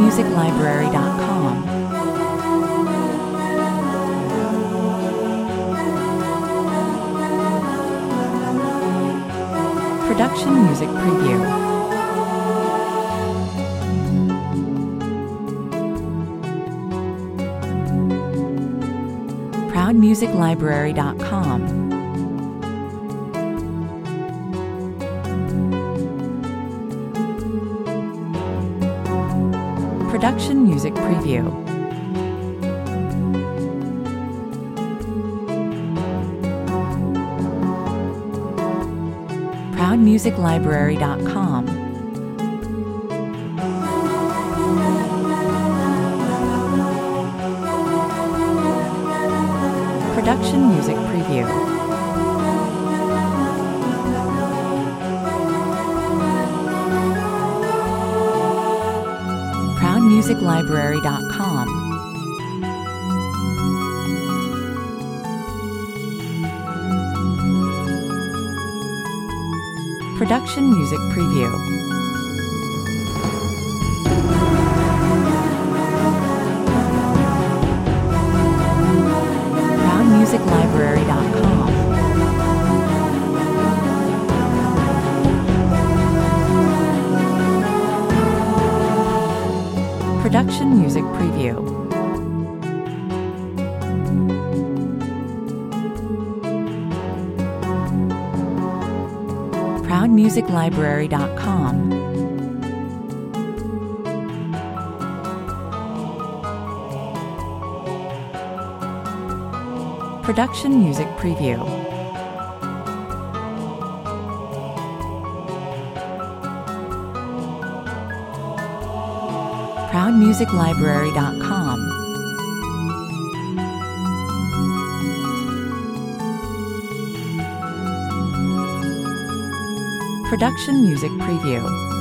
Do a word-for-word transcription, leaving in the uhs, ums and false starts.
music library dot com. Production music preview. proud music library dot com. Production music preview. proud music library dot com. Production music preview. proud music library dot com. Production music preview. proud music library dot com. Production music preview. proud music library dot com. Production music preview. proud music library dot com. Production music preview.